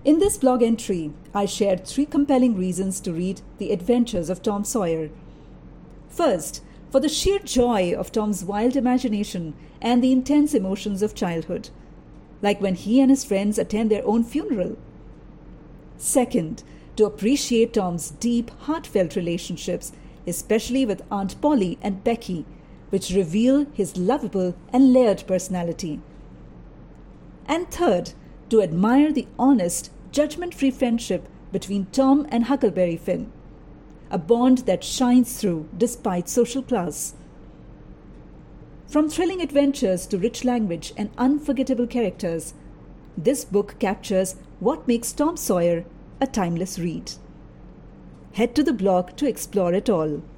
In this blog entry, I shared 3 compelling reasons to read The Adventures of Tom Sawyer. First, for the sheer joy of Tom's wild imagination and the intense emotions of childhood, like when he and his friends attend their own funeral. Second, to appreciate Tom's deep, heartfelt relationships, especially with Aunt Polly and Becky, which reveal his lovable and layered personality. And third, to admire the honest, judgment-free friendship between Tom and Huckleberry Finn, a bond that shines through despite social class. From thrilling adventures to rich language and unforgettable characters, this book captures what makes Tom Sawyer a timeless read. Head to the blog to explore it all.